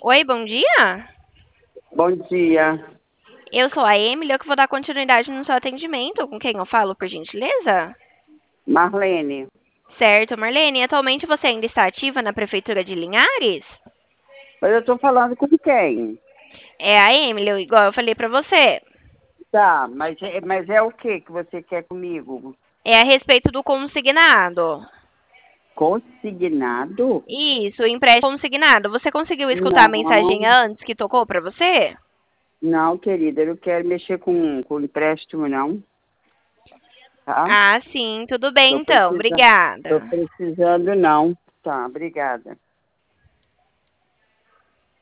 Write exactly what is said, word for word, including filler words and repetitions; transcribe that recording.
Oi, bom dia. Bom dia, Eu sou a Emily, eu que vou dar continuidade no seu atendimento. Com quem eu falo, por gentileza? Marlene. Certo, Marlene. Atualmente você ainda está ativa na Prefeitura de Linhares? Mas eu estou falando com quem? É a Emily, igual eu falei pra você. Tá, mas é, mas é o que que você quer comigo? É a respeito do consignado. Consignado? Isso, empréstimo consignado. Você conseguiu escutar a mensagem Não, antes que tocou pra você? não, querida, eu não quero mexer com, com empréstimo, não, tá? Ah, sim, tudo bem Tô então. precisando, tô Obrigada. precisando, não. Tá, obrigada.